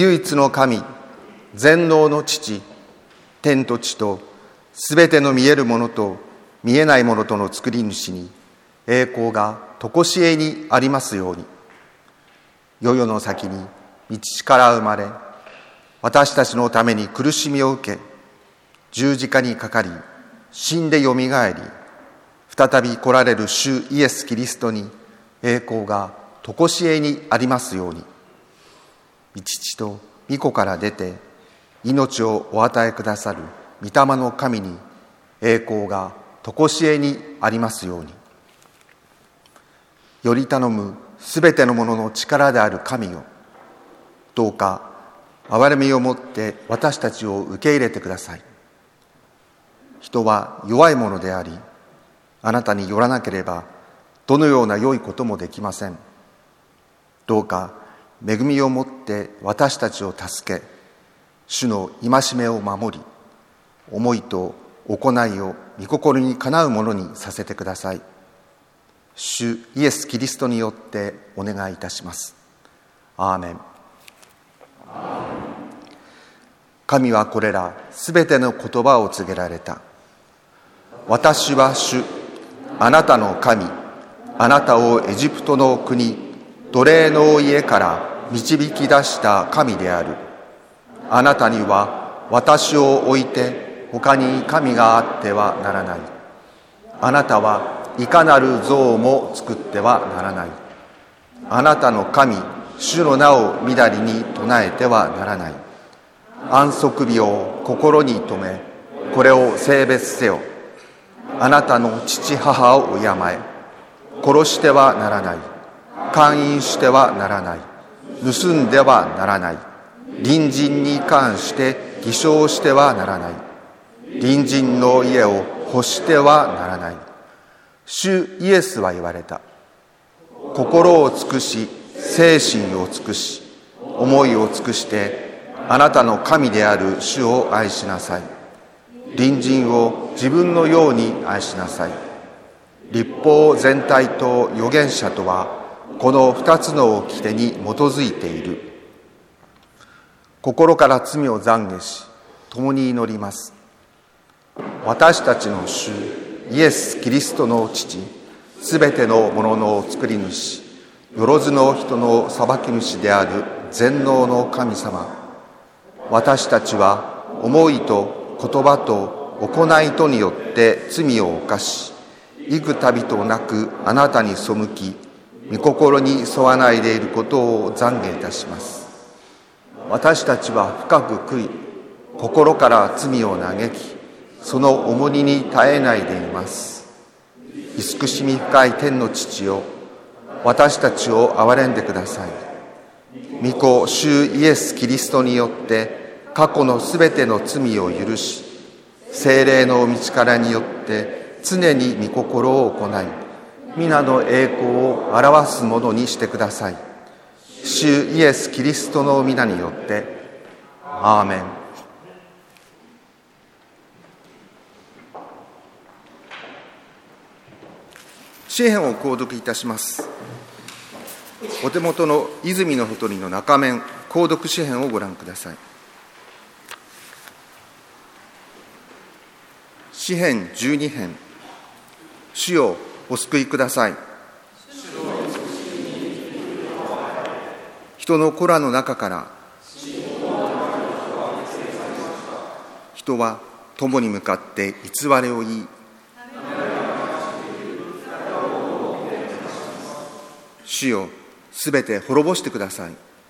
唯一の神、全能の父、天と地とすべての見えるものと見えないものとの作り主に栄光が常しえにありますように。世々の先に御父から生まれ、私たちのために苦しみを受け、十字架にかかり、死んでよみがえり、再び来られる主イエス・キリストに栄光が常しえにありますように。御父と御子から出て命をお与えくださる御霊の神に栄光が常しえにありますように。より頼むすべてのものの力である神よ、どうか憐れみをもって私たちを受け入れてください。人は弱いものであり、あなたによらなければどのような良いこともできません。どうか恵みをもって私たちを助け、主の戒めを守り、思いと行いを御心にかなうものにさせてください。主イエス・キリストによってお願いいたします。アーメン。神はこれらすべての言葉を告げられた。私は主、あなたの神、あなたをエジプトの国、奴隷の家から導き出した神である。あなたには私を置いて他に神があってはならない。あなたはいかなる像も作ってはならない。あなたの神、主の名をみだりに唱えてはならない。安息日を心に留め、これを聖別せよ。あなたの父母を敬え。殺してはならない。姦淫してはならない。盗んではならない。隣人に関して偽証してはならない。隣人の家を欲してはならない。主イエスは言われた。心を尽くし、精神を尽くし、思いを尽くしてあなたの神である主を愛しなさい。隣人を自分のように愛しなさい。律法全体と預言者とはこの二つの掟に基づいている。心から罪を懺悔し、共に祈ります。私たちの主イエス・キリストの父、すべてのものの作り主、よろずの人の裁き主である全能の神様、私たちは思いと言葉と行いとによって罪を犯し、幾度となくあなたに背き、御心に沿わないでいることを懺悔いたします。私たちは深く悔い、心から罪を嘆き、その重荷に耐えないでいます。慈しみ深い天の父よ、私たちを憐れんでください。御子主イエス・キリストによって過去のすべての罪を許し、聖霊の道からによって常に御心を行い、皆の栄光を表すものにしてください。主イエス・キリストの皆によって、アーメン。詩編を購読いたします。お手元の泉のほとりの中面、購読詩編をご覧ください。詩編12編。主よお救いください。人の子らの中から人は友に向かって偽りを言い、主よすべて滅ぼしてください。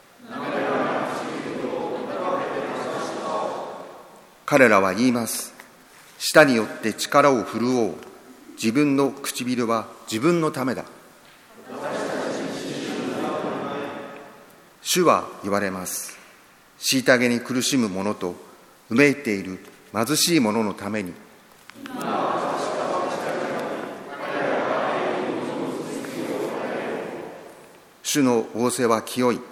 彼らは言います。舌によって力を振るおう。自分の唇は自分のためだ。主は言われます。虐げに苦しむ者とうめいている貧しい者のために。主の仰せは清い。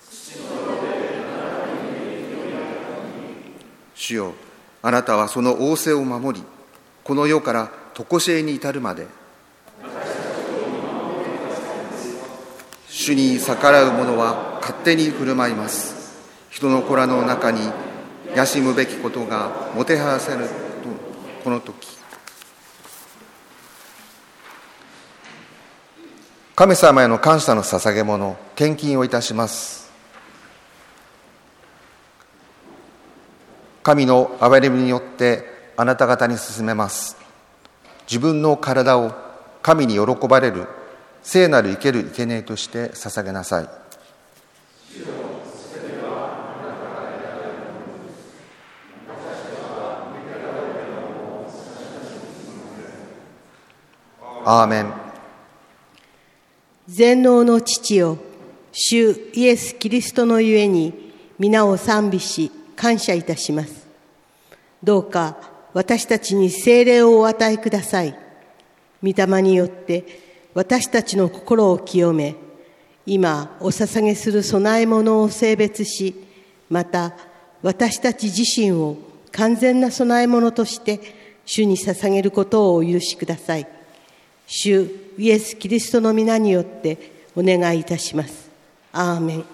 主よ、あなたはその仰せを守り、この世から常しえに至るまで。主に逆らう者は勝手に振る舞います。 人の子らの中にやしむべきことがもてはやされるこの時、神様への感謝の捧げ物、献金をいたします。神の憐れみによってあなた方に進めます。自分の体を神に喜ばれる聖なる生ける生贄として捧げなさい。アーメン。 全能の父よ、主イエス・キリストのゆえに皆を賛美し感謝いたします。どうか私たちに聖霊をお与えください。御霊によって私たちの心を清め、今お捧げする供え物を聖別し、また私たち自身を完全な供え物として主に捧げることをお許しください。主イエス・キリストの皆によってお願いいたします。アーメン。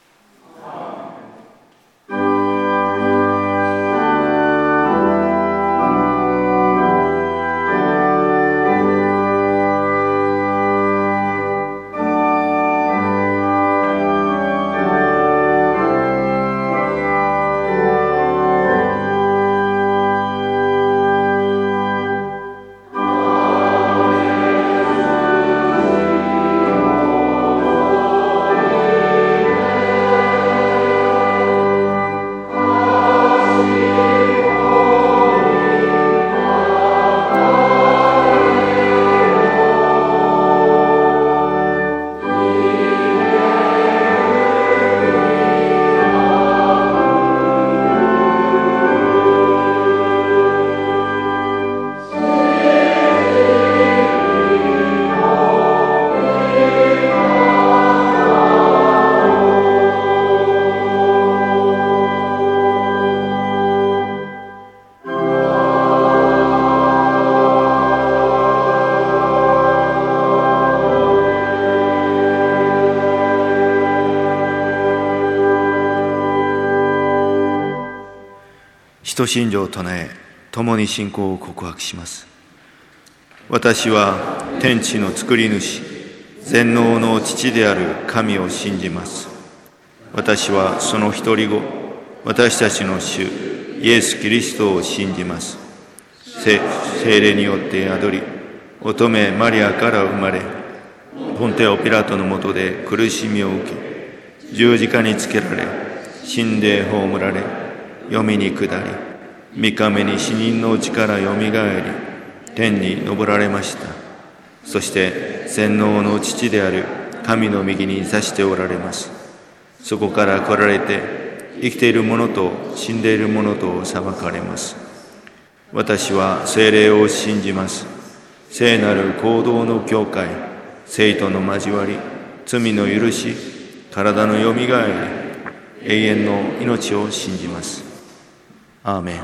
使徒信条を唱え、共に信仰を告白します。私は天地の作り主、全能の父である神を信じます。私はその一人子、私たちの主イエス・キリストを信じます。聖霊によって宿り、乙女マリアから生まれ、ポンテオ・ピラトの下で苦しみを受け、十字架につけられ、死んで葬られ、黄泉に下り、三日目に死人のうちからよみがえり、天に昇られました。そして全能の父である神の右に座しておられます。そこから来られて、生きている者と死んでいる者と裁かれます。私は聖霊を信じます。聖なる行動の教会、聖徒の交わり、罪の許し、体のよみがえり、永遠の命を信じます。アーメン。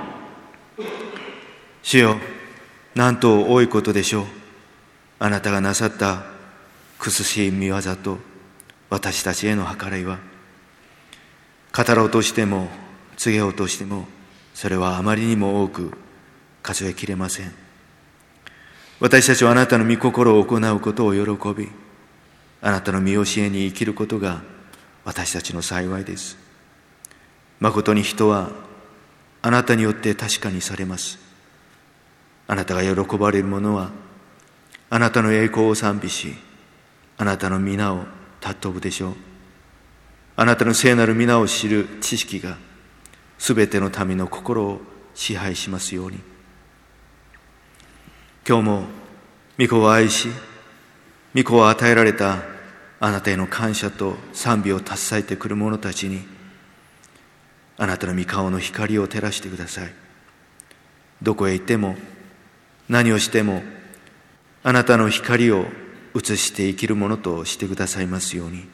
主よ、なんと多いことでしょう。あなたがなさった苦しい御業と私たちへの計らいは、語ろうとしても告げようとしても、それはあまりにも多く数えきれません。私たちはあなたの御心を行うことを喜び、あなたの御教えに生きることが私たちの幸いです。まことに人はあなたによって確かにされます。あなたが喜ばれる者はあなたの栄光を賛美し、あなたの皆を尊ぶでしょう。あなたの聖なる皆を知る知識がすべての民の心を支配しますように。今日も御子を愛し、御子を与えられたあなたへの感謝と賛美を携えてくる者たちに、あなたの御顔の光を照らしてください。どこへ行っても何をしてもあなたの光を映して生きるものとしてくださいますように。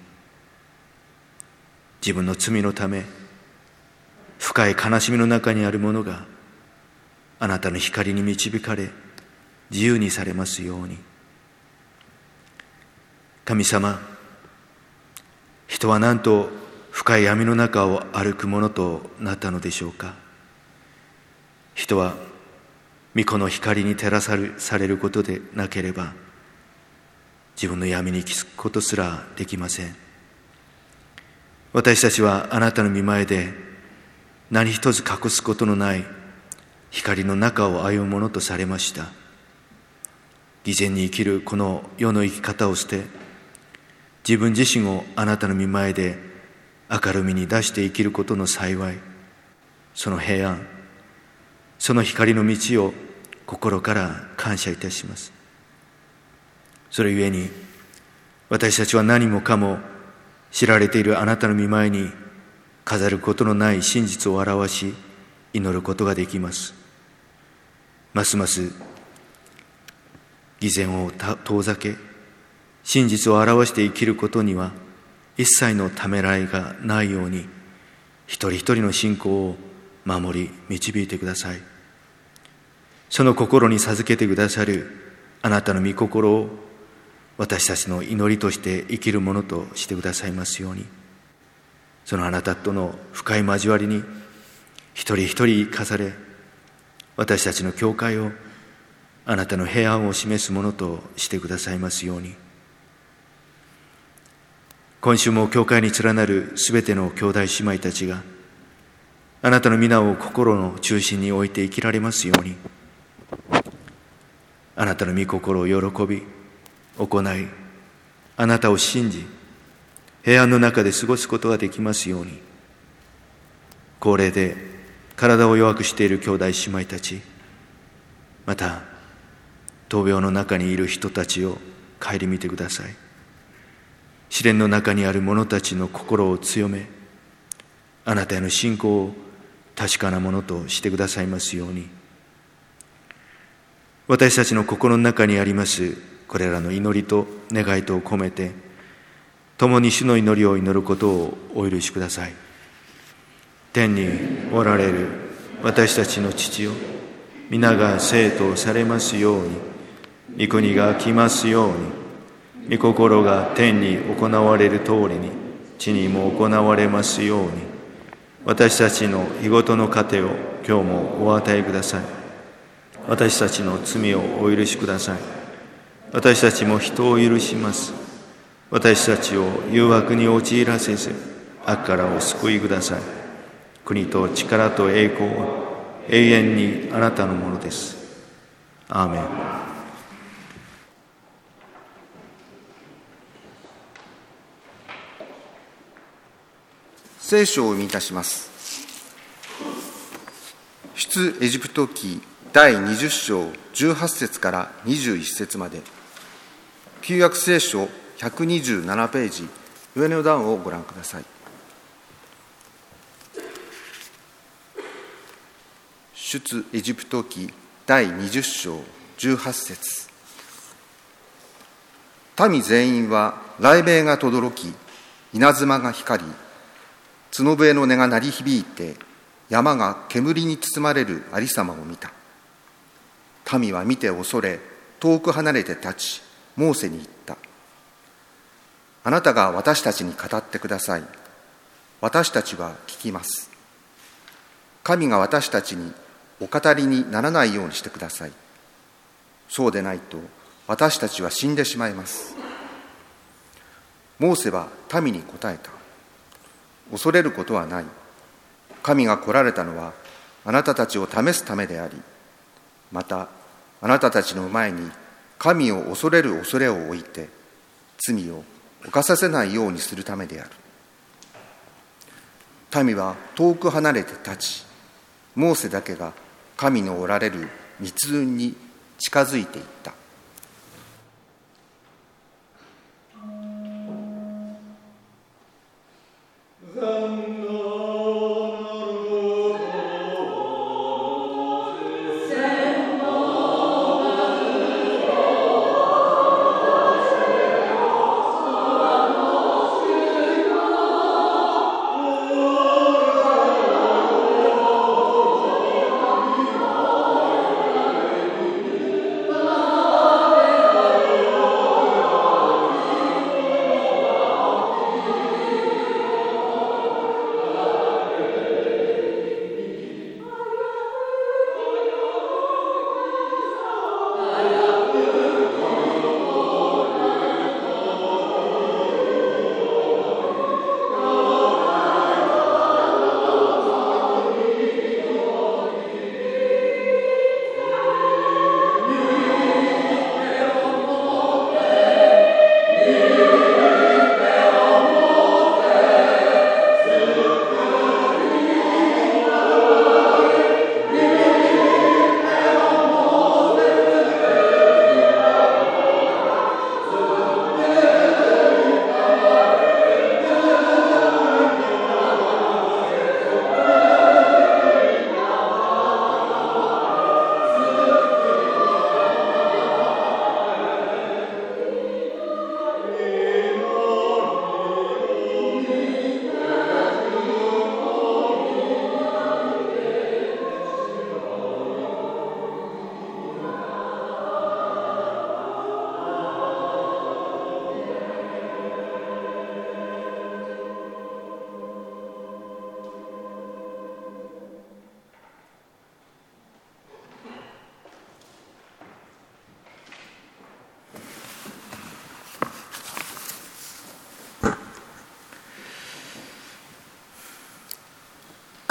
自分の罪のため深い悲しみの中にある者があなたの光に導かれ自由にされますように。神様、人はなんと深い闇の中を歩くものとなったのでしょうか。人は御子の光に照らされることでなければ、自分の闇に気づくことすらできません。私たちはあなたの御前で何一つ隠すことのない光の中を歩むものとされました。偽善に生きるこの世の生き方を捨て、自分自身をあなたの御前で明るみに出して生きることの幸い、その平安、その光の道を心から感謝いたします。それゆえに私たちは何もかも知られているあなたの御前に飾ることのない真実を表し祈ることができます。ますます偽善を遠ざけ、真実を表して生きることには一切のためらいがないように、一人一人の信仰を守り導いてください。その心に授けてくださるあなたの御心を私たちの祈りとして生きるものとしてくださいますように。そのあなたとの深い交わりに一人一人生かされ、私たちの教会をあなたの平安を示すものとしてくださいますように。今週も教会に連なるすべての兄弟姉妹たちがあなたの皆を心の中心に置いて生きられますように。あなたの御心を喜び行い、あなたを信じ平安の中で過ごすことができますように。高齢で体を弱くしている兄弟姉妹たち、また闘病の中にいる人たちを顧みてください。試練の中にある者たちの心を強め、あなたへの信仰を確かなものとしてくださいますように。私たちの心の中にありますこれらの祈りと願いとを込めて、共に主の祈りを祈ることをお許しください。天におられる私たちの父よ、皆が聖とされますように。御国が来ますように。御心が天に行われる通りに地にも行われますように。私たちの日ごとの糧を今日もお与えください。私たちの罪をお許しください。私たちも人を許します。私たちを誘惑に陥らせず、悪からお救いください。国と力と栄光は永遠にあなたのものです。アーメン。 聖書を読みいたします。出エジプト記第20章18節から21節まで、旧約聖書127ページ、上の段をご覧ください。出エジプト記第20章18節。民全員は雷鳴が轟き、稲妻が光り、角笛の音が鳴り響いて、山が煙に包まれるありさまを見た。民は見て恐れ、遠く離れて立ち、モーセに言った。あなたが私たちに語ってください。私たちは聞きます。神が私たちにお語りにならないようにしてください。そうでないと私たちは死んでしまいます。モーセは民に答えた。恐れることはない。神が来られたのはあなたたちを試すためであり、またあなたたちの前に神を恐れる恐れを置いて罪を犯させないようにするためである。民は遠く離れて立ち、モーセだけが神のおられる密雲に近づいていった。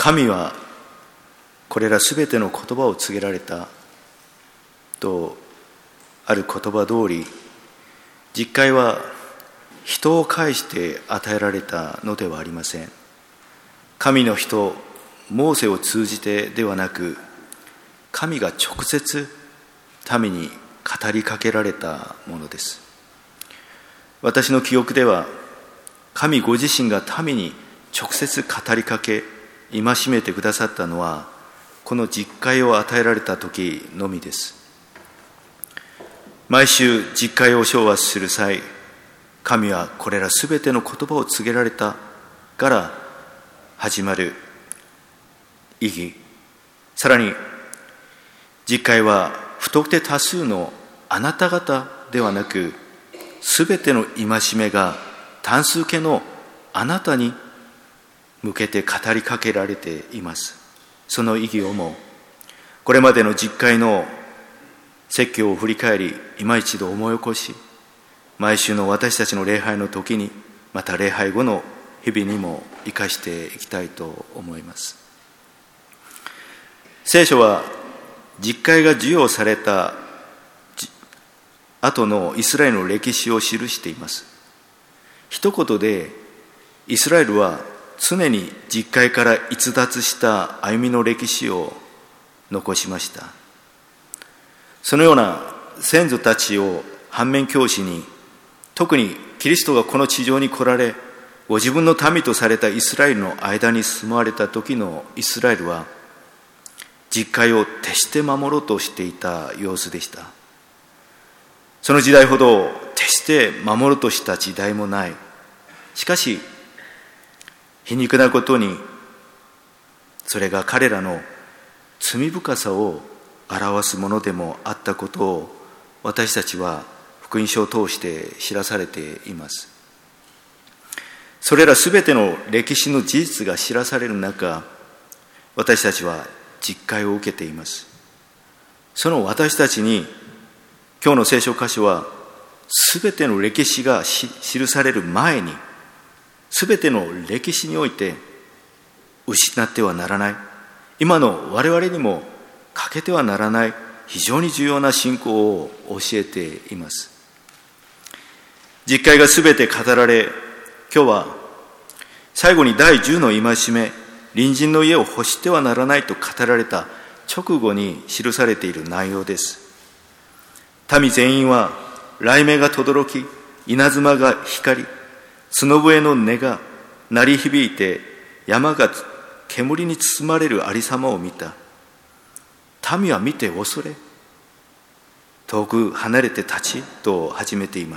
神はこれらすべての言葉を告げられたとある言葉通り、実戒は人を介して与えられたのではありません。神の人モーセを通じてではなく、神が直接民に語りかけられたものです。私の記憶では、神ご自身が民に直接語りかけ戒めてくださったのは、この実戒を与えられた時のみです。毎週実戒を唱和する際、神はこれらすべての言葉を告げられたから始まる意義、さらに実戒は不特定多数のあなた方ではなく、すべての戒めが単数形のあなたに向けて語りかけられています。その意義をもこれまでの実戒の説教を振り返り、今一度思い起こし、毎週の私たちの礼拝の時に、また礼拝後の日々にも生かしていきたいと思います。聖書は実戒が授与された後のイスラエルの歴史を記しています。一言で、イスラエルは常に実戒から逸脱した歩みの歴史を残しました。そのような先祖たちを反面教師に、特にキリストがこの地上に来られ、ご自分の民とされたイスラエルの間に住まわれた時のイスラエルは、実戒を徹して守ろうとしていた様子でした。その時代ほど徹して守ろうとした時代もない。しかし、皮肉なことに、それが彼らの罪深さを表すものでもあったことを、私たちは福音書を通して知らされています。それらすべての歴史の事実が知らされる中、私たちは実戒を受けています。その私たちに、今日の聖書箇所は、すべての歴史が記される前に、すべての歴史において失ってはならない、今の我々にも欠けてはならない非常に重要な信仰を教えています。実戒がすべて語られ、今日は最後に第10の戒め、隣人の家を欲してはならないと語られた直後に記されている内容です。民全員は雷鳴が轟き、稲妻が光り、角笛の音が鳴り響いて、山が煙に包まれるありさまを見た。民は見て恐れ、遠く離れて立ちと始めています。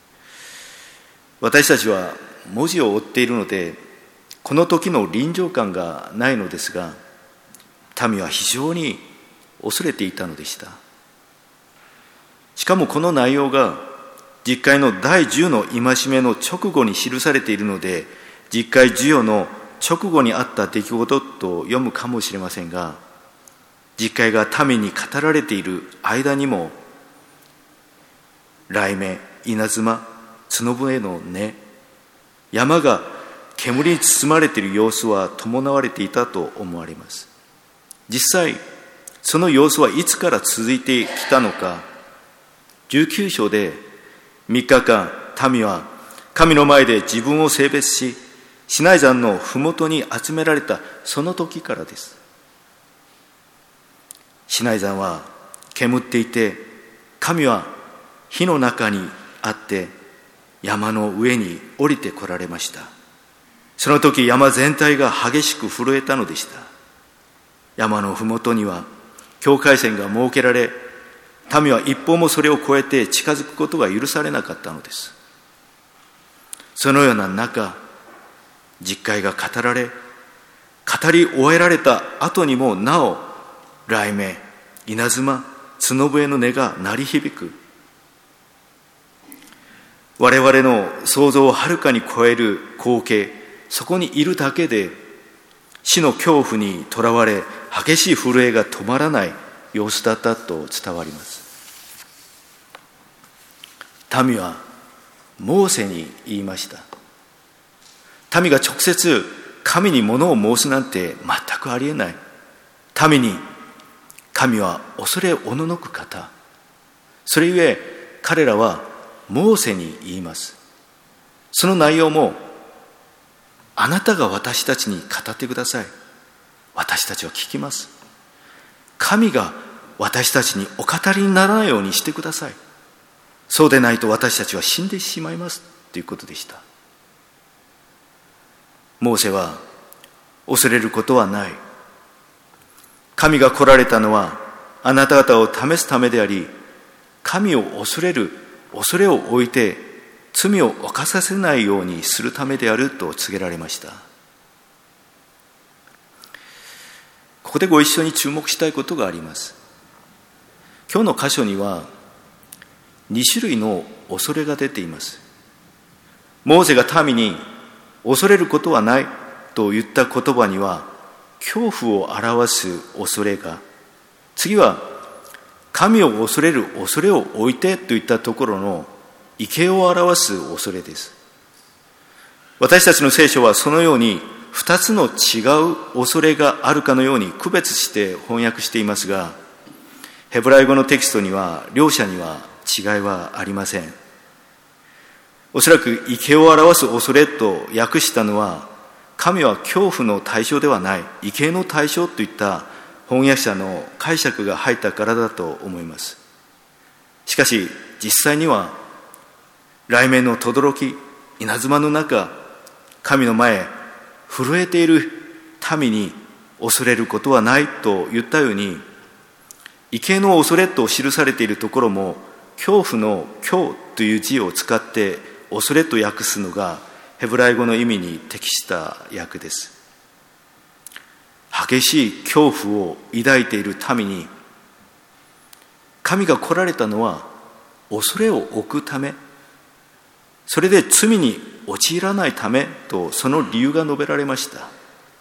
私たちは文字を追っているので、この時の臨場感がないのですが、民は非常に恐れていたのでした。しかもこの内容が実戒の第10の戒めの直後に記されているので、実戒授与の直後にあった出来事と読むかもしれませんが、実戒が民に語られている間にも、雷鳴、稲妻、角笛の音、山が煙に包まれている様子は伴われていたと思われます。実際、その様子はいつから続いてきたのか、19章で3日間、民は神の前で自分を性別し、シナイ山のふもとに集められたその時からです。シナイ山は煙っていて、神は火の中にあって山の上に降りてこられました。その時山全体が激しく震えたのでした。山のふもとには境界線が設けられ、民は一歩もそれを越えて近づくことが許されなかったのです。そのような中、実戒が語られ、語り終えられた後にもなお、雷鳴、稲妻、角笛の音が鳴り響く。我々の想像をはるかに超える光景、そこにいるだけで死の恐怖にとらわれ、激しい震えが止まらない様子だったと伝わります。民はモーセに言いました。民が直接神に物を申すなんて全くありえない。民に神は恐れおののく方。それゆえ彼らはモーセに言います。その内容も、あなたが私たちに語ってください。私たちは聞きます。神が私たちにお語りにならないようにしてください。そうでないと私たちは死んでしまいますということでした。モーセは恐れることはない。神が来られたのはあなた方を試すためであり、神を恐れる恐れを置いて罪を犯させないようにするためであると告げられました。ここでご一緒に注目したいことがあります。今日の箇所には2種類の恐れが出ています。モーセが民に恐れることはないと言った言葉には恐怖を表す恐れが、次は神を恐れる恐れを置いてといったところの畏敬を表す恐れです。私たちの聖書はそのように2つの違う恐れがあるかのように区別して翻訳していますが、ヘブライ語のテキストには両者には違いはありません。おそらく畏敬を表す恐れと訳したのは、神は恐怖の対象ではない、畏敬の対象といった翻訳者の解釈が入ったからだと思います。しかし実際には雷鳴の轟き、稲妻の中、神の前震えている民に恐れることはないと言ったように、畏敬の恐れと記されているところも恐怖の恐という字を使って恐れと訳すのがヘブライ語の意味に適した訳です。激しい恐怖を抱いている民に神が来られたのは恐れを置くため、それで罪に陥らないためと、その理由が述べられました。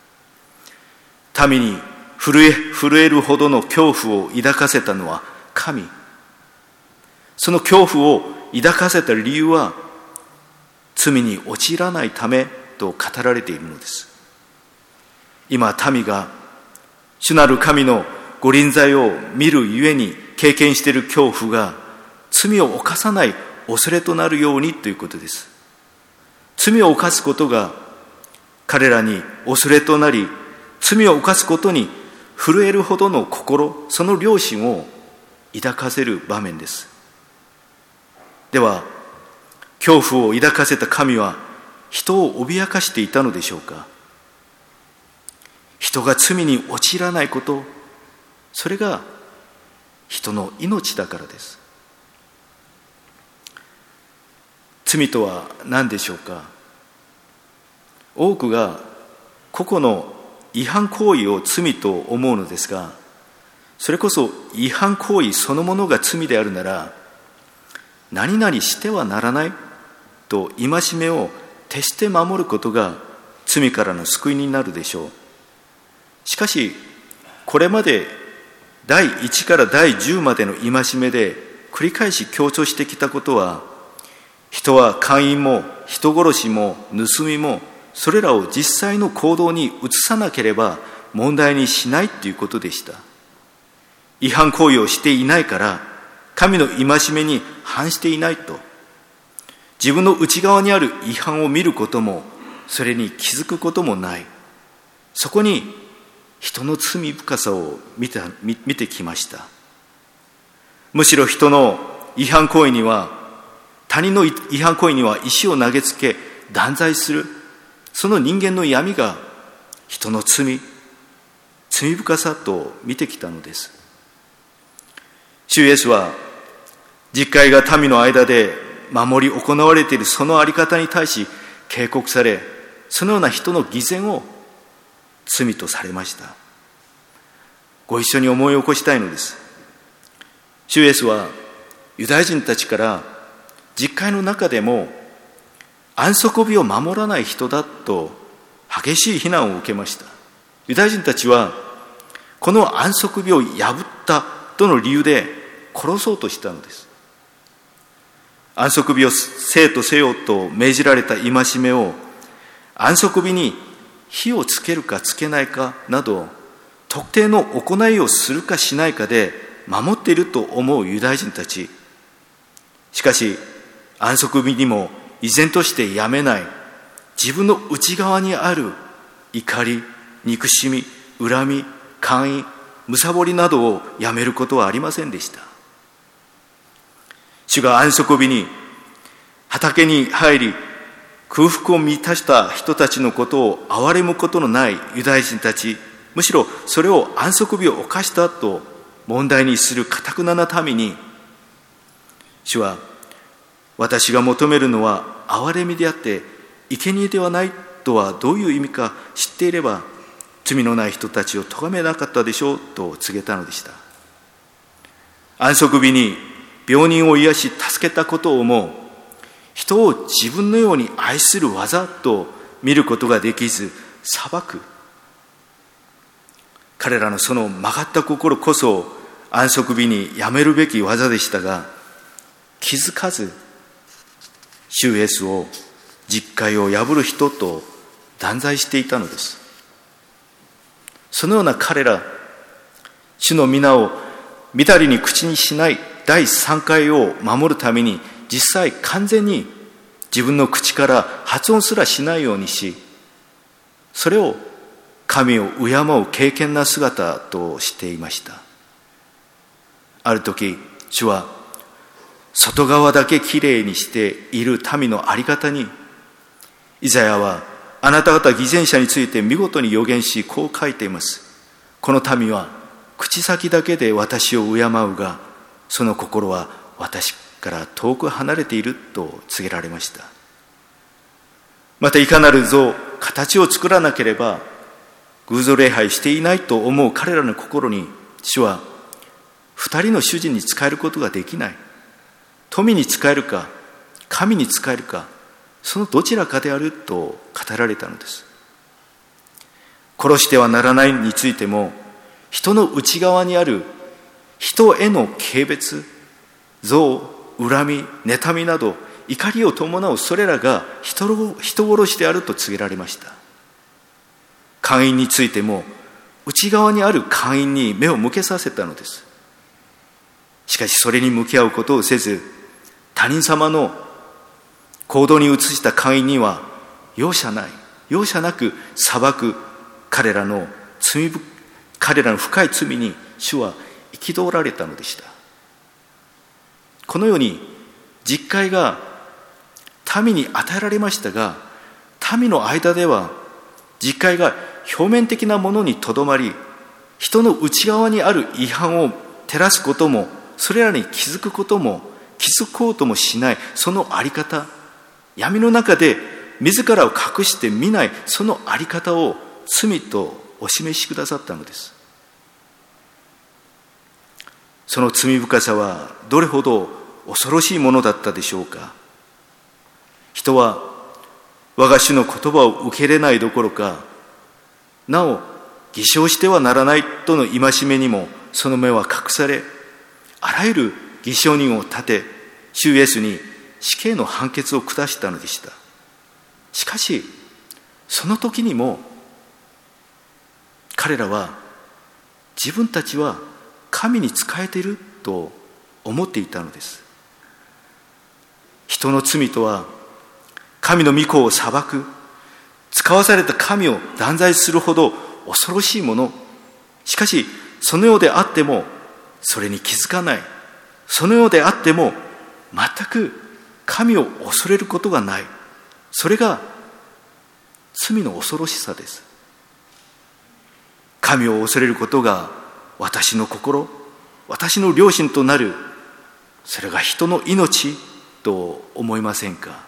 民に震えるほどの恐怖を抱かせたのは神。その恐怖を抱かせた理由は罪に陥らないためと語られているのです。今民が主なる神の御臨在を見るゆえに経験している恐怖が罪を犯さない恐れとなるようにということです。罪を犯すことが彼らに恐れとなり、罪を犯すことに震えるほどの心、その良心を抱かせる場面です。では恐怖を抱かせた神は人を脅かしていたのでしょうか。人が罪に陥らないこと、それが人の命だからです。罪とは何でしょうか。多くが個々の違反行為を罪と思うのですが、それこそ違反行為そのものが罪であるなら、何々してはならないと戒めを徹して守ることが罪からの救いになるでしょう。しかしこれまで第1から第10までの戒めで繰り返し強調してきたことは、人は姦淫も人殺しも盗みもそれらを実際の行動に移さなければ問題にしないということでした。違反行為をしていないから神の戒めに反していないと、自分の内側にある違反を見ることもそれに気づくこともない、そこに人の罪深さを見てきました。むしろ人の違反行為には、他人の違反行為には石を投げつけ断罪する、その人間の闇が人の罪深さと見てきたのです。主イエスは実会が民の間で守り行われているそのあり方に対し警告され、そのような人の偽善を罪とされました。ご一緒に思い起こしたいのです。主イエスはユダヤ人たちから実会の中でも安息日を守らない人だと激しい非難を受けました。ユダヤ人たちはこの安息日を破ったとの理由で殺そうとしたのです。安息日を生とせよと命じられた戒めを安息日に火をつけるかつけないかなど、特定の行いをするかしないかで守っていると思うユダヤ人たち。しかし、安息日にも依然としてやめない自分の内側にある怒り、憎しみ、恨み、姦淫、貪りなどをやめることはありませんでした。主が安息日に畑に入り空腹を満たした人たちのことを憐れむことのないユダヤ人たち、むしろそれを安息日を犯したと問題にする頑なな民に、主は、私が求めるのは憐れみであって生贄ではないとはどういう意味か知っていれば、罪のない人たちを咎めなかったでしょうと告げたのでした。安息日に病人を癒し助けたことをも人を自分のように愛する技と見ることができず裁く。彼らのその曲がった心こそ安息日にやめるべき技でしたが、気づかず主イエスを実戒を破る人と断罪していたのです。そのような彼ら、主の皆をみだりに口にしない第3回を守るために、実際完全に自分の口から発音すらしないようにし、それを神を敬う敬虔な姿としていました。ある時、主は外側だけきれいにしている民のあり方に、イザヤはあなた方偽善者について見事に予言し、こう書いています。この民は口先だけで私を敬うが、その心は私から遠く離れていると告げられました。またいかなる像、形を作らなければ偶像礼拝していないと思う彼らの心に、主は二人の主人に仕えることができない。富に仕えるか神に仕えるか、そのどちらかであると語られたのです。殺してはならないについても、人の内側にある人への軽蔑、憎悪、恨み、妬みなど怒りを伴うそれらが人殺しであると告げられました。姦淫についても内側にある姦淫に目を向けさせたのです。しかしそれに向き合うことをせず、他人様の行動に移した姦淫には容赦なく裁く彼らの深い罪に主は憤られたのでした。このように実戒が民に与えられましたが、民の間では実戒が表面的なものにとどまり、人の内側にある違反を照らすことも、それらに気づこうともしない、そのあり方、闇の中で自らを隠して見ないそのあり方を罪とお示しくださったのです。その罪深さはどれほど恐ろしいものだったでしょうか。人は我が主の言葉を受け入れないどころか、なお偽証してはならないとの戒めにもその目は隠され、あらゆる偽証人を立て、主イエスに死刑の判決を下したのでした。しかしその時にも彼らは自分たちは神に仕えていると思っていたのです。人の罪とは神の御子を裁く、使わされた神を断罪するほど恐ろしいもの。しかしそのようであってもそれに気づかない、そのようであっても全く神を恐れることがない。それが罪の恐ろしさです。神を恐れることが私の心、私の良心となる、それが人の命と思いませんか。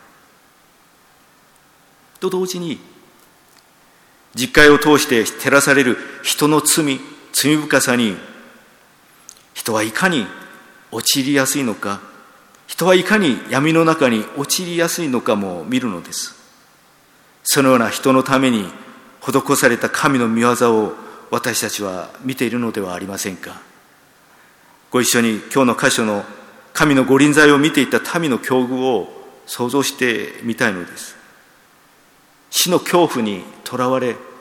と同時に、実戒を通して照らされる人の罪深さに、人はいかに陥りやすいのか、人はいかに闇の中に陥りやすいのかも見るのです。そのような人のために施された神の御業を私たちは見ているのではありませんか。ご一緒に今日の箇所の神の御臨在を見ていた民の境遇を想像してみたいのです。死の恐怖にとらわれ、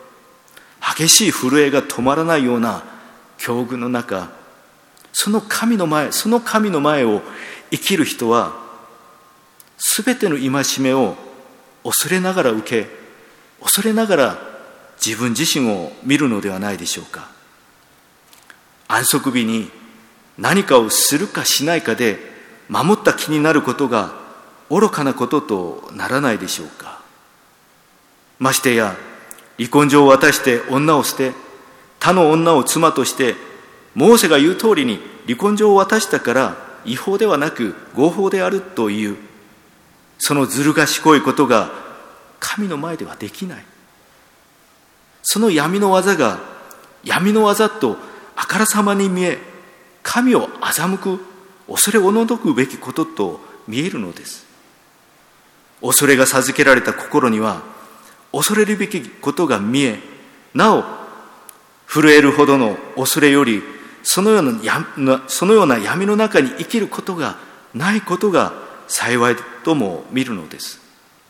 激しい震えが止まらないような境遇の中、その神の前を生きる人は、すべての戒めを恐れながら受け、恐れながら自分自身を見るのではないでしょうか。安息日に何かをするかしないかで守った気になることが愚かなこととならないでしょうか。ましてや離婚状を渡して女を捨て、他の女を妻として、モーセが言う通りに離婚状を渡したから違法ではなく合法であるという、そのずる賢いことが神の前ではできない。その闇の技が闇の技とあからさまに見え、神を欺く、恐れおののくべきことと見えるのです。恐れが授けられた心には恐れるべきことが見え、なお震えるほどの恐れよりそのような闇の中に生きることがないことが幸いとも見るのです。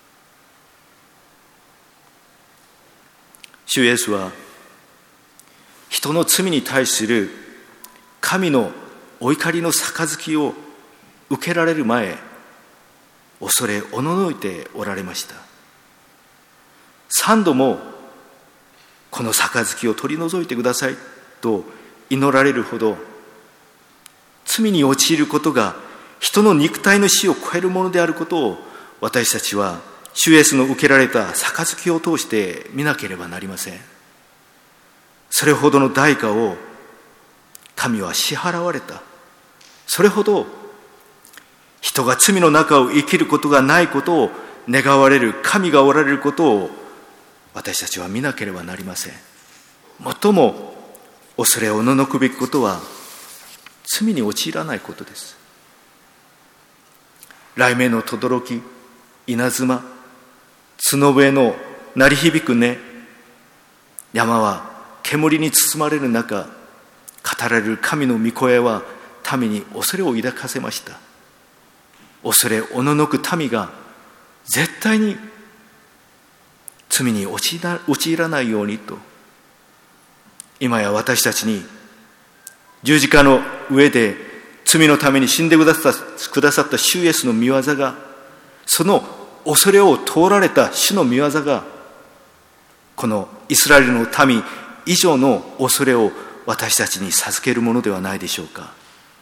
主イエスは人の罪に対する神のお怒りの杯を受けられる前、恐れおののいておられました。3度もこの杯を取り除いてくださいと祈られるほど、罪に陥ることが人の肉体の死を超えるものであることを、私たちは主イエスの受けられた杯を通して見なければなりません。それほどの代価を神は支払われた。それほど人が罪の中を生きることがないことを願われる神がおられることを私たちは見なければなりません。最も恐れおののくべきことは罪に陥らないことです。雷鳴の轟き、稲妻、角笛の鳴り響く音、山は煙に包まれる中、語られる神の御声は民に恐れを抱かせました。恐れおののく民が絶対に罪に陥らないようにと、今や私たちに十字架の上で罪のために死んでくださった主イエスの御業が、その恐れを通られた主の御業が、このイスラエルの民以上の恐れを私たちに授けるものではないでしょうか。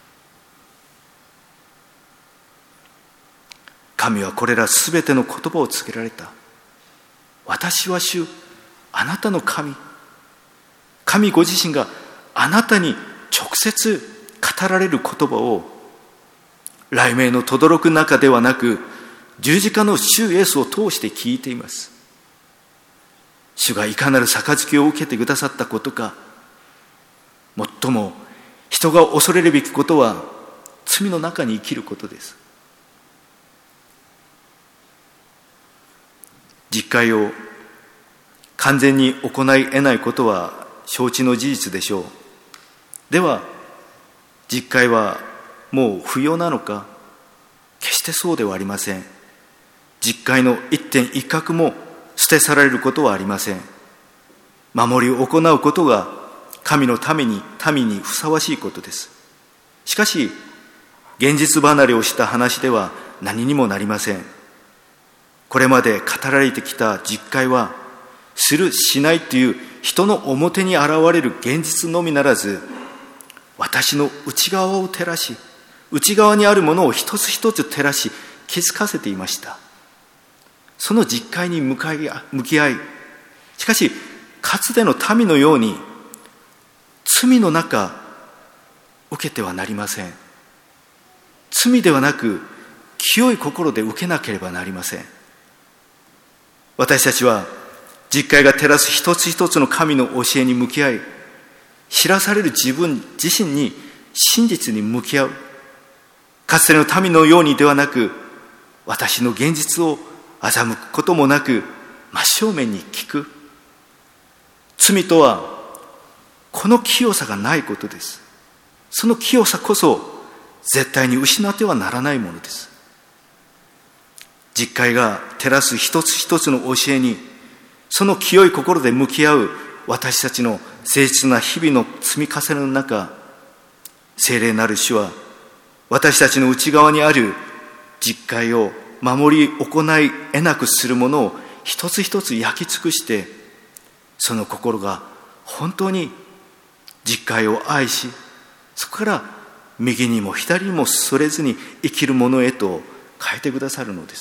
神はこれらすべての言葉を告げられた。私は主、あなたの神。神ご自身があなたに直接語られる言葉を、雷鳴の轟く中ではなく、十字架の主イエスを通して聞いています。主がいかなる杯を受けてくださったことか。最も人が恐れるべきことは罪の中に生きることです。実戒を完全に行い得ないことは承知の事実でしょう。では実戒はもう不要なのか。決してそうではありません。実戒の一点一角も捨て去られることはありません。守りを行うことが神の民にふさわしいことです。しかし現実離れをした話では何にもなりません。これまで語られてきた実戒は、するしないという人の表に現れる現実のみならず、私の内側を照らし、内側にあるものを一つ一つ照らし気づかせていました。その実戒に向き合い、しかしかつての民のように罪の中受けてはなりません。罪ではなく清い心で受けなければなりません。私たちは実戒が照らす一つ一つの神の教えに向き合い、知らされる自分自身に真実に向き合う。かつての民のようにではなく、私の現実を欺くこともなく真正面に聞く。罪とはこの清さがないことです。その清さこそ絶対に失ってはならないものです。実戒が照らす一つ一つの教えに、その清い心で向き合う私たちの誠実な日々の積み重ねの中、聖霊なる主は私たちの内側にある実戒を守り行い得なくするものを一つ一つ焼き尽くして、その心が本当に実戒を愛し、そこから右にも左にもそれずに生きるものへと変えてくださるのです。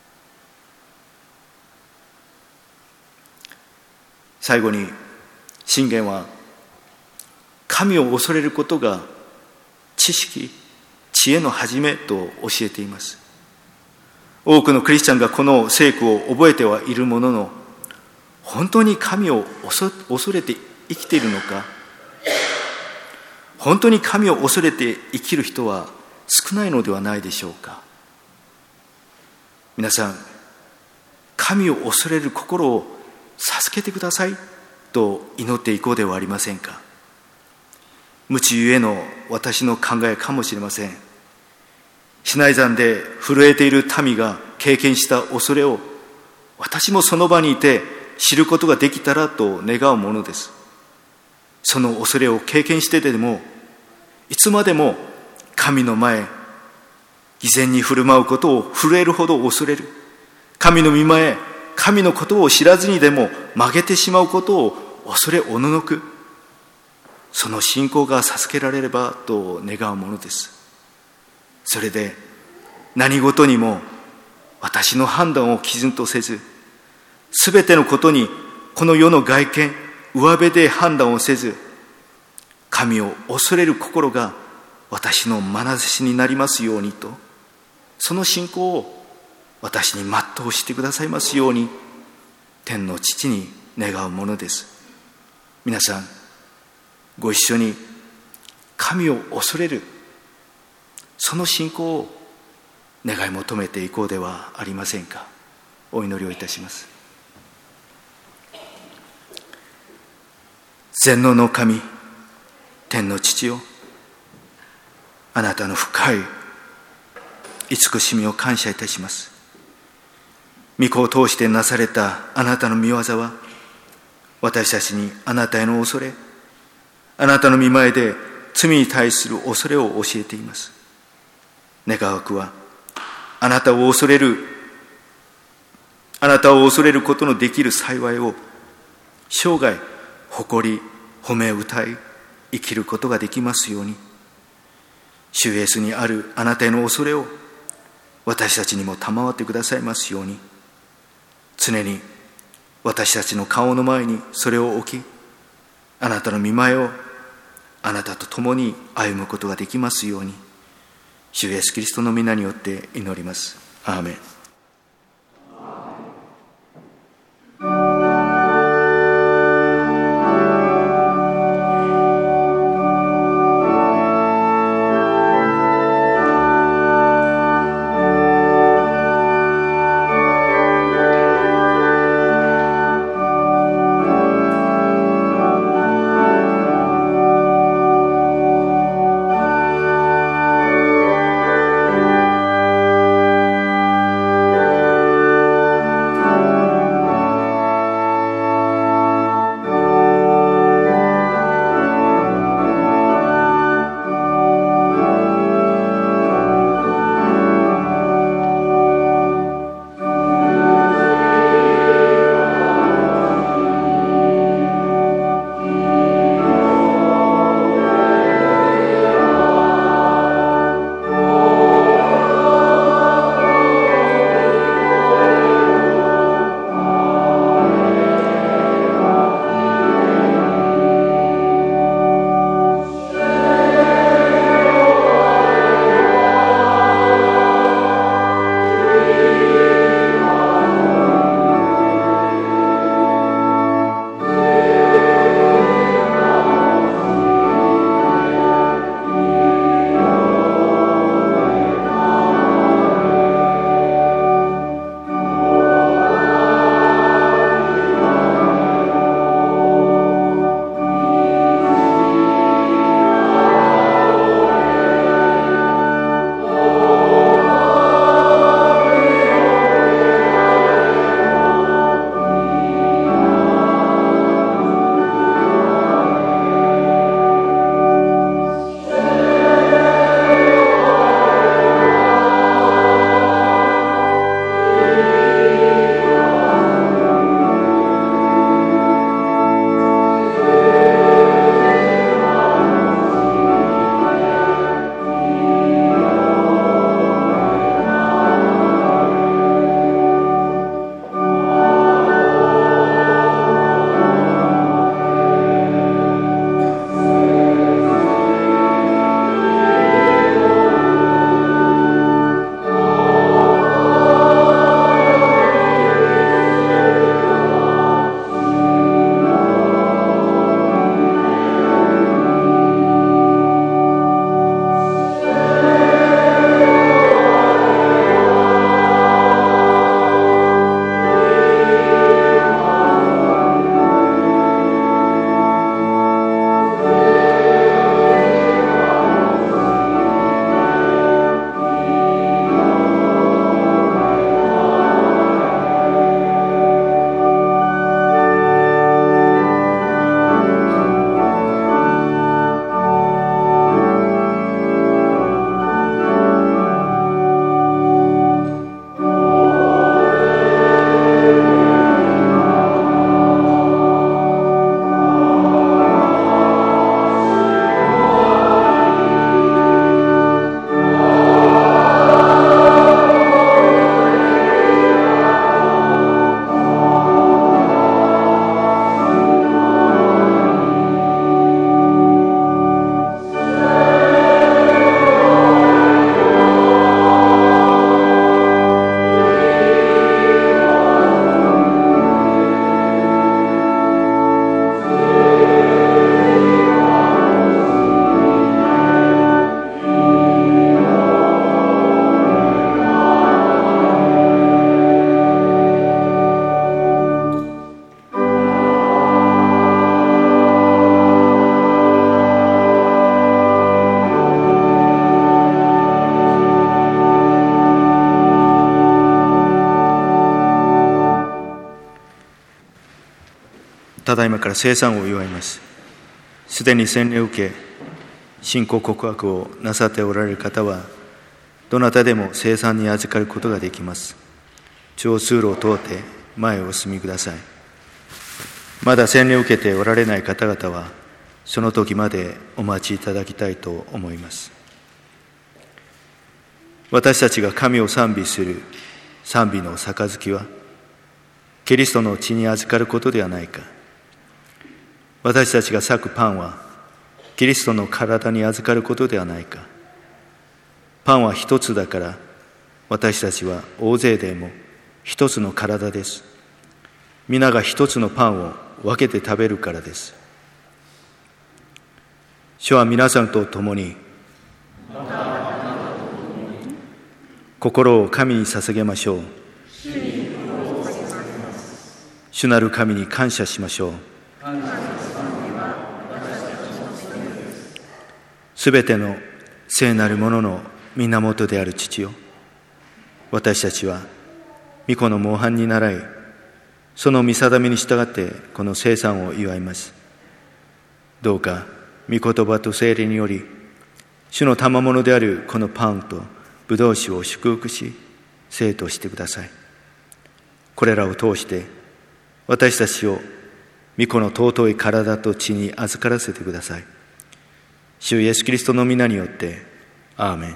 最後に箴言は、神を恐れることが知識、知恵の始めと教えています。多くのクリスチャンがこの聖句を覚えてはいるものの、本当に神を恐れて生きているのか、本当に神を恐れて生きる人は少ないのではないでしょうか。皆さん、神を恐れる心を授けてくださいと祈っていこうではありませんか。無知ゆえの私の考えかもしれません。シナイ山で震えている民が経験した恐れを私もその場にいて知ることができたらと願うものです。その恐れを経験してでも、いつまでも神の前、偽善に振る舞うことを震えるほど恐れる。神の御前、神のことを知らずにでも曲げてしまうことを恐れおののく。その信仰が授けられればと願うものです。それで何事にも私の判断を基準とせず、すべてのことにこの世の外見、上辺で判断をせず、神を恐れる心が私の眼差しになりますようにと、その信仰を私に全うしてくださいますように、天の父に願うものです。皆さん、ご一緒に神を恐れる、その信仰を願い求めていこうではありませんか。お祈りをいたします。全能の神、天の父よ、あなたの深い慈しみを感謝いたします。御子を通してなされたあなたの御業は、私たちにあなたへの恐れ、あなたの御前で罪に対する恐れを教えています。願わくは、あなたを恐れることのできる幸いを生涯誇り褒め歌い生きることができますように、主イエスにあるあなたへの恐れを私たちにも賜ってくださいますように、常に私たちの顔の前にそれを置き、あなたの御前をあなたと共に歩むことができますように、主イエスキリストの皆によって祈ります。アーメン。 だいまから聖餐を祝います。すでに洗礼を受け、信仰告白をなさっておられる方は、どなたでも聖餐に預かることができます。中央通路を通って前をお進みください。まだ洗礼を受けておられない方々は、その時までお待ちいただきたいと思います。私たちが神を賛美する賛美の杯は、キリストの血に預かることではないか。私たちが裂くパンは、キリストの体に預かることではないか。パンは一つだから、私たちは大勢でも一つの体です。皆が一つのパンを分けて食べるからです。主は皆さんと共に、心を神に捧げましょう。主なる神に感謝しましょう。すべての聖なるものの源である父よ、私たちは御子の模範に倣い、その御定めに従ってこの聖餐を祝います。どうか御言葉と聖霊により、主の賜物であるこのパンとブドウ酒を祝福し、聖としてください。これらを通して私たちを御子の尊い体と血に預からせてください。主イエスキリストの皆によってアーメン。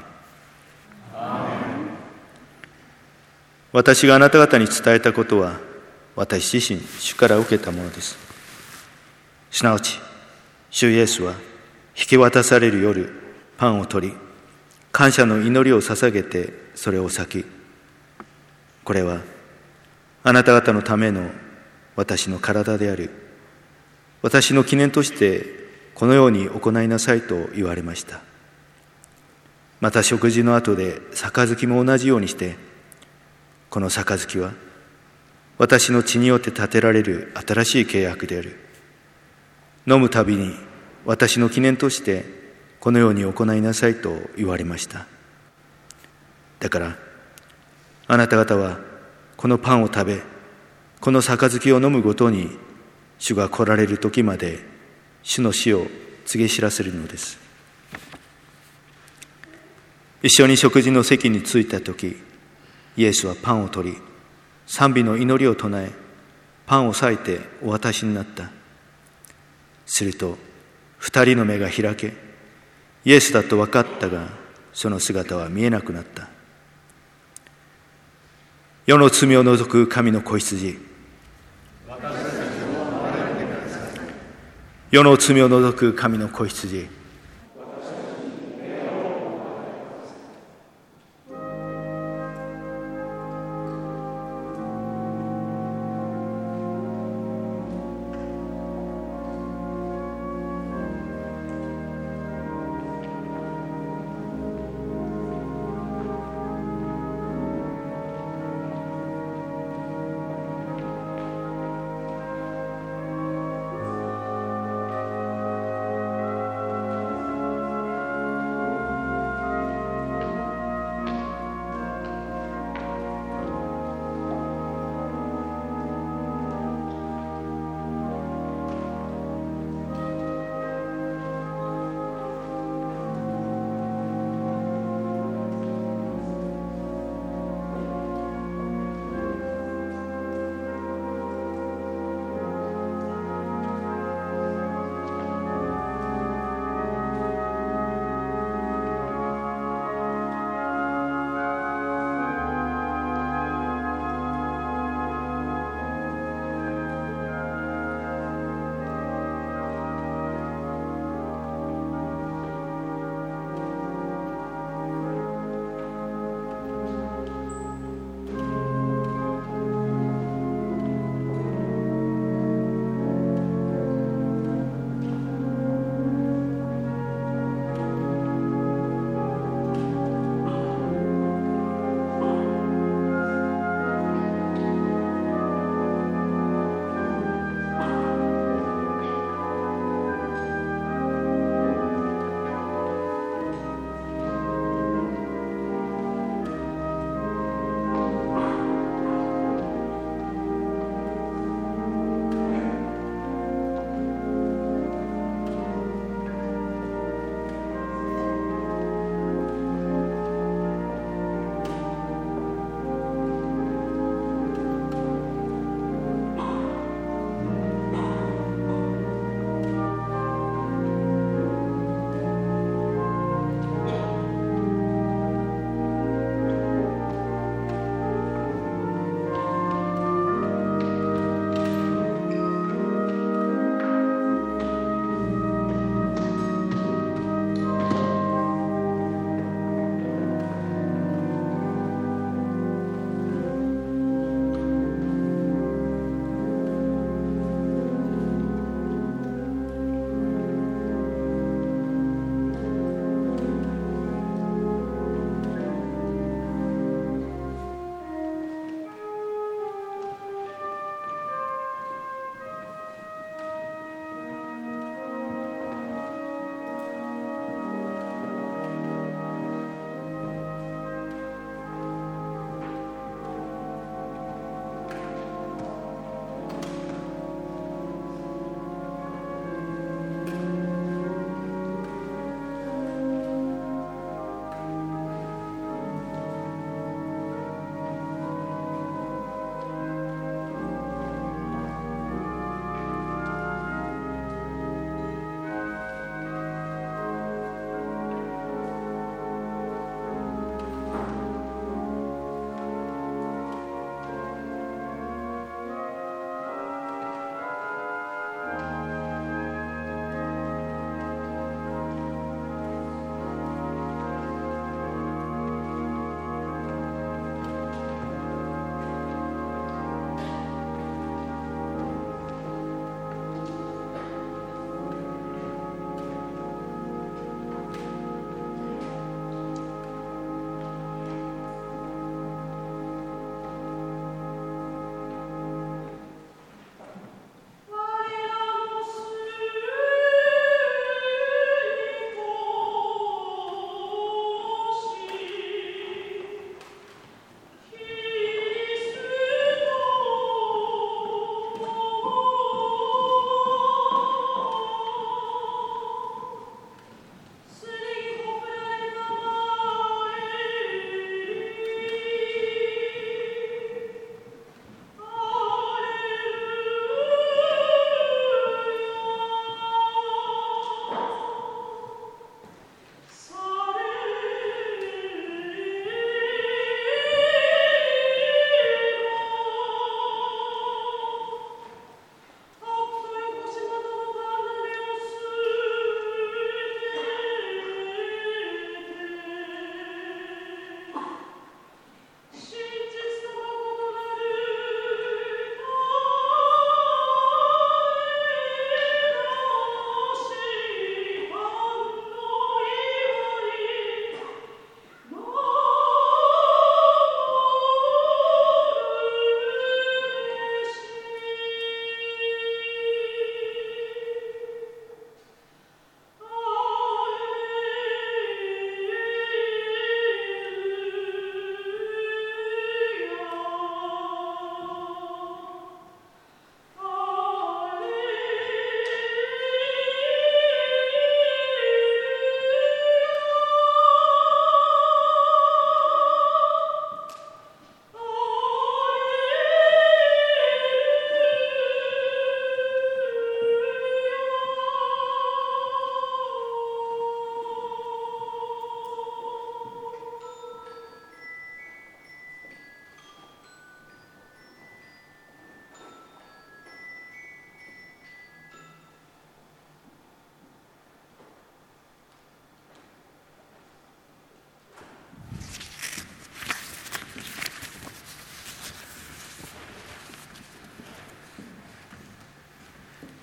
私があなた方に伝えたことは、私自身主から受けたものです。すなわち主イエスは引き渡される夜、パンを取り、感謝の祈りを捧げてそれを裂き、これはあなた方のための私の体である。私の記念としてこのように行いなさいと言われました。また食事の後で杯も同じようにして、この杯は私の血によって立てられる新しい契約である。飲むたびに私の記念としてこのように行いなさいと言われました。だからあなた方はこのパンを食べ、この杯を飲むごとに、主が来られる時まで主の死を告げ知らせるのです。一緒に食事の席に着いた時、イエスはパンを取り、賛美の祈りを唱え、パンを裂いてお渡しになった。すると二人の目が開け、イエスだと分かったが、その姿は見えなくなった。世の罪を除く神の子羊、世の罪を除く神の子羊、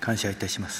感謝いたします。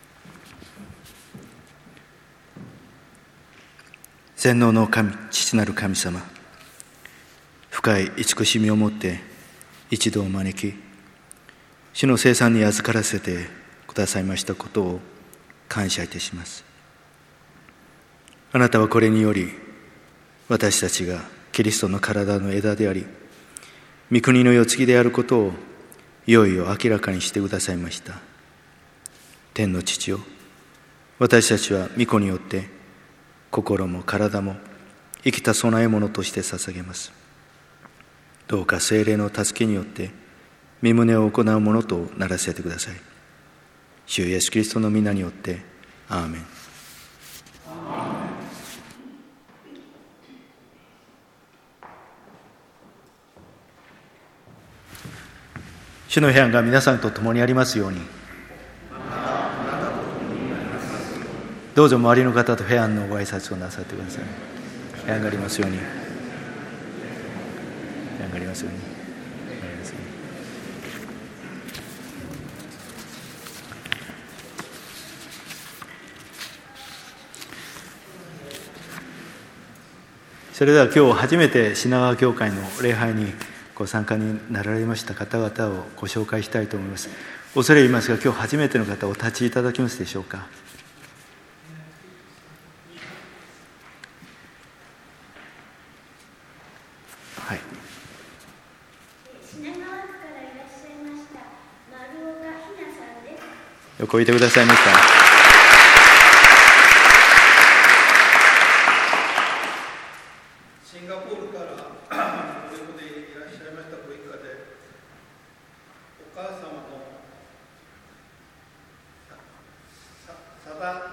全能の神、父なる神様、深い慈しみをもって一度を招き、主の聖餐に預からせてくださいましたことを感謝いたします。あなたはこれにより、私たちがキリストの体の枝であり、御国の世継ぎであることをいよいよ明らかにしてくださいました。天の父よ、私たちは御子によって心も体も生きた供え物として捧げます。どうか聖霊の助けによって御胸を行うものとならせてください。主イエスキリストの皆によってアーメン。主の平安が皆さんと共にありますように。どうぞ周りの方と平安のご挨拶をなさってください。平安がありますように。平安がありますように。それでは今日初めて品川教会の礼拝にご参加になられました方々をご紹介したいと思います。恐れ入りますが、今日初めての方お立ちいただけますでしょうか。はい。 品川区からいらっしゃいました丸岡ひなさんです。 よくおいてくださいました。 シンガポールからご一緒でいらっしゃいましたご一家で、お母様のさだか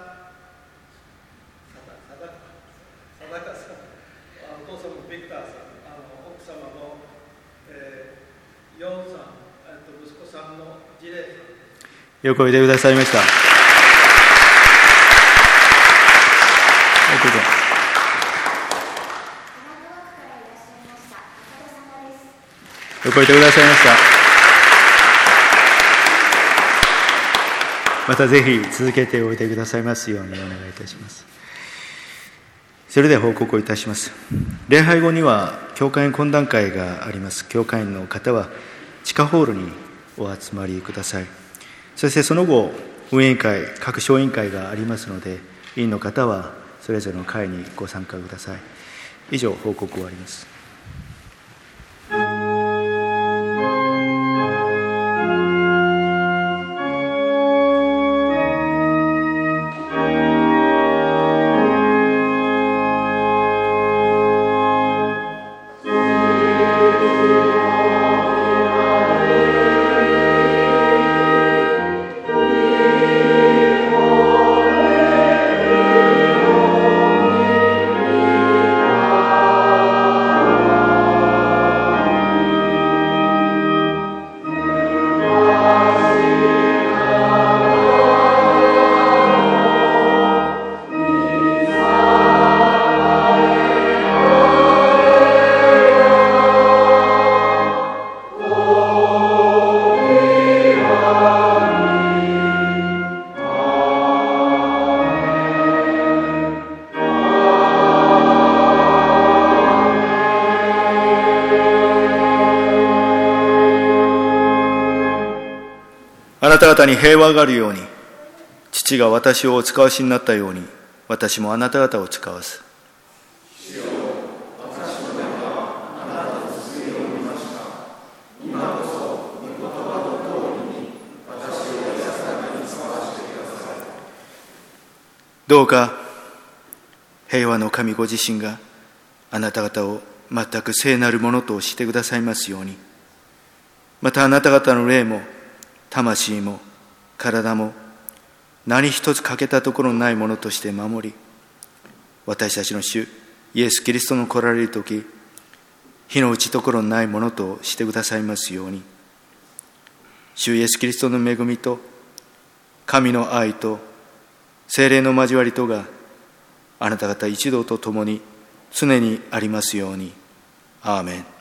さん、お父様のビクターさん、奥様の、ヨンさん、息子さんのジレイさん。 よくおいでくださいました。よくおいでくださいました。またぜひ続けておいてくださいますようにお願いいたします。それでは報告をいたします。礼拝後には教会員懇談会があります。教会員の方は地下ホールにお集まりください。そしてその後運営委員会、各小委員会がありますので、委員の方はそれぞれの会にご参加ください。以上報告終わります。あなた方に平和があるように、父が私をお使わしになったように、私もあなた方を使わす。 主よ、私の目はあなたの救いを見ました。今こそ御言葉の通りに私を安らかに使わせてください。 どうか平和の神ご自身があなた方を全く聖なるものとしてくださいますように。またあなた方の霊も魂も体も何一つ欠けたところのないものとして守り、私たちの主イエス・キリストの来られるとき、火の打ちどころのないものとしてくださいますように。主イエス・キリストの恵みと神の愛と聖霊の交わりとがあなた方一同と共に常にありますように。アーメン。